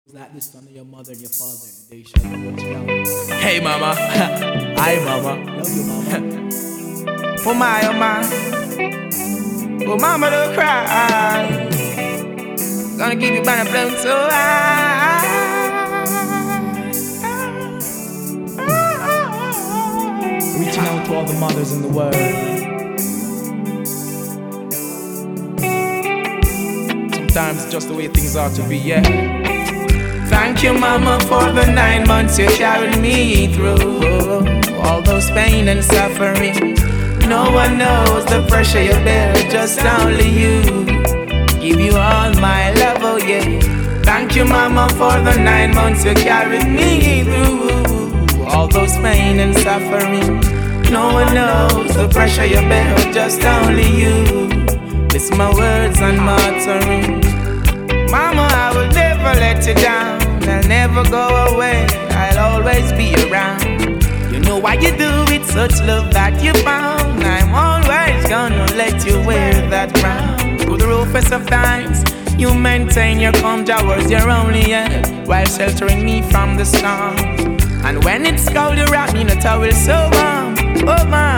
Like this son of your mother and your father, they shall know what's wrong. Hey mama, hi mama. Love you, mama. Oh my, oh my. Oh mama, don't cry. Gonna give you banana flown so high. Reaching out to all the mothers in the world. Sometimes it's just the way things are to be, yeah. Thank you, mama, for the 9 months you carried me through. All those pain and suffering. No one knows the pressure you bear, just only you. Give you all my love, oh yeah. Thank you, mama, for the 9 months you carried me through. All those pain and suffering. No one knows the pressure you bear, just only you. Listen my words and my uttering. Mama, I will never let you down. I'll never go away. I'll always be around. You know why you do it, such love that you found. I'm always gonna let you wear that crown. Through the roughest of times, you maintain your calm towards your only end, while sheltering me from the storm. And when it's cold, you wrap me in a towel so warm. Oh my,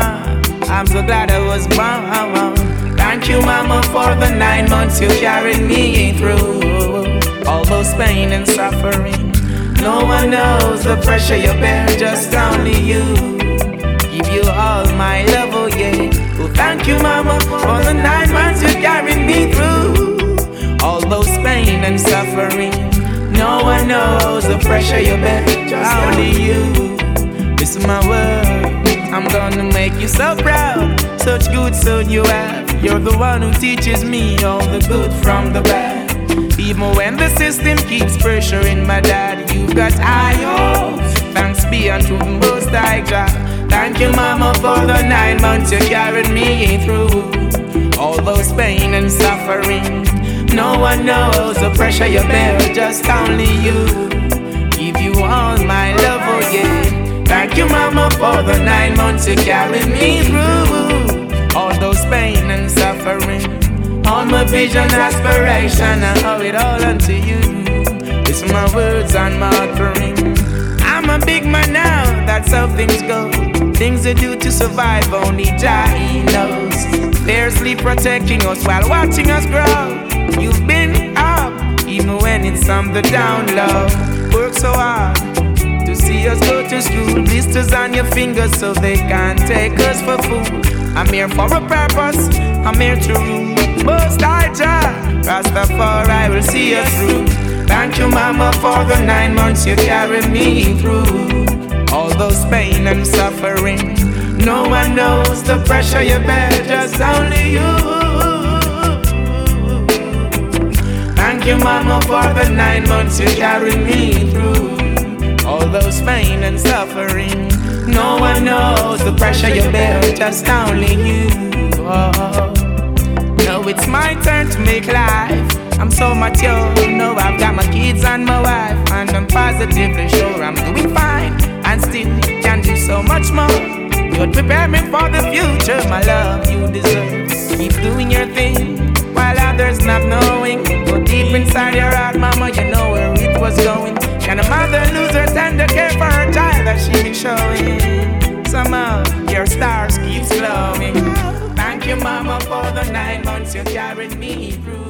I'm so glad I was born. Thank you, mama, for the 9 months you carried me through. All those pain and suffering. No one knows the pressure you bear, just only you. Give you all my love, oh yeah. Oh, thank you, mama, for the 9 months you carried me through. All those pain and suffering. No one knows the pressure you bear, just only you. This is my word. I'm gonna make you so proud. Such good son you have. You're the one who teaches me all the good from the bad. Even when the system keeps pressuring my dad, you've got high hopes. Thanks be unto the Most High God. Thank you, mama, for the 9 months you carried me through. All those pain and suffering. No one knows the pressure you bear, just only you. Give you all my love, oh yeah. Thank you, mama, for the 9 months you carried me through. All those pain and suffering. All my vision, aspiration, I owe it all unto you. It's my words and my offering. I'm a big man now, that's how things go. Things you do to survive, only Jah He knows. Fiercely protecting us while watching us grow. You've been up, even when it's on the down low. Work so hard to see us go to school. Blisters on your fingers so they can't take us for food. I'm here for a purpose, I'm here to rule. Most High Jah, Rastafari will see us through. Thank you, mama, for the 9 months you carried me through. All those pain and suffering. No one knows the pressure you bear, just only you. Thank you, mama, for the 9 months you carried me through. All those pain and suffering. No one knows the pressure you bear, just only you. Oh. Now it's my turn to make life. I'm so mature, now I've got my kids and my wife, and I'm positively sure I'm doing fine, and still can do so much more. You'd prepare me for the future, my love you deserve. Keep doing your thing, while others not knowing. Go deep inside your heart, mama, you know where it was going. Can a mother lose her tender care for her child that she been showing? Somehow your stars keep glowing. Thank you, mama, for the 9 months you carried me through.